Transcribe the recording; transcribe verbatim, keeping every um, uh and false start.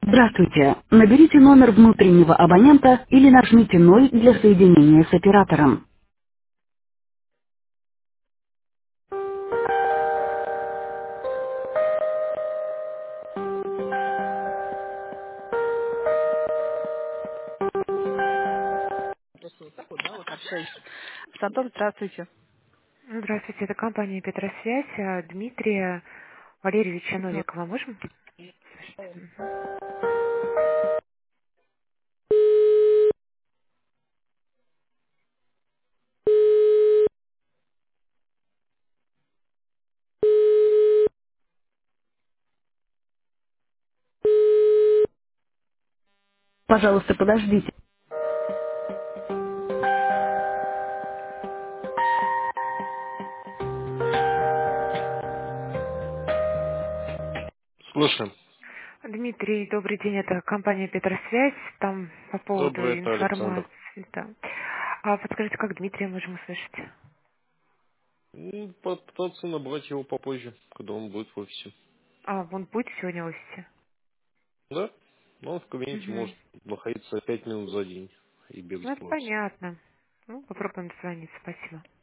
Здравствуйте. Наберите номер внутреннего абонента или нажмите ноль для соединения с оператором. Просто вот так вот, да, вот общаюсь. Антон, здравствуйте. Здравствуйте, это компания Петросвязь. А, Дмитрия Валерьевича Мгм. Новикова можем слышать? Мгм. Пожалуйста, подождите. Слушаем. Дмитрий, добрый день, это компания Петросвязь. Там по поводу Добрый, это Александр. информации. Да. А подскажите, как Дмитрия можем услышать? Ну, попытаться набрать его попозже, когда он будет в офисе. А, он будет сегодня в офисе? Да? Но он в кабинете Угу. может находиться пять минут за день и Ну, бегать это по офису. понятно. Ну, попробуем дозвониться. Спасибо.